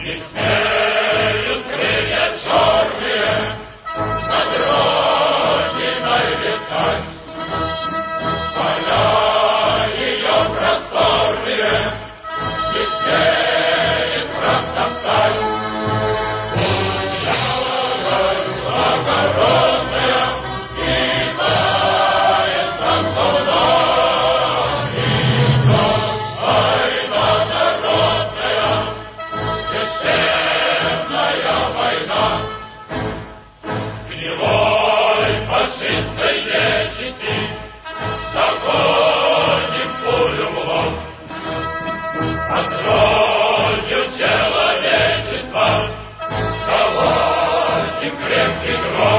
Не смеют крылья черные над родиной летать. Поля ее просторные не смеет враг топтать. Пусть ява благородная сигает над волнами. Война народная, священная война. Гнилой фашистской нечисти загоним пулю в лоб. Отродью человечества заложим крепкий гроб.